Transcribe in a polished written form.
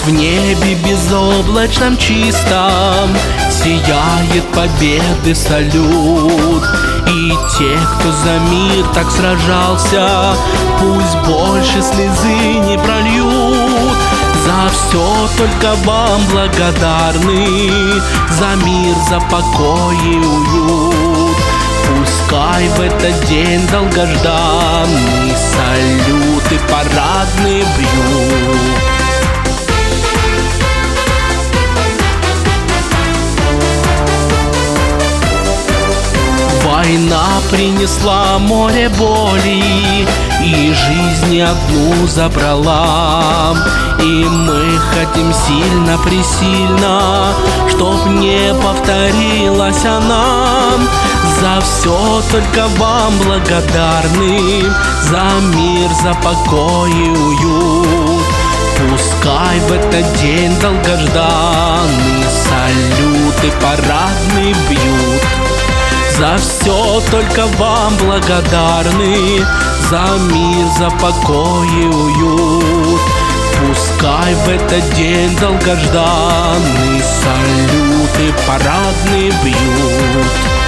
Пусть в небе безоблачном чистом сияет победы салют, и те, кто за мир так сражался, пусть больше слезы не прольют. За все только вам благодарны, за мир, за покой и уют. Пускай в этот день долгожданный салюты парадные бьют. Война принесла море боли и жизнь одну забрала. И мы хотим сильно-пресильно, чтоб не повторилась она. За все только вам благодарны, за мир, за покой и уют. Пускай в этот день долгожданный салюты парадные бьют. За все только вам благодарны, за мир, за покой и уют. Пускай в этот день долгожданный салюты парадные бьют.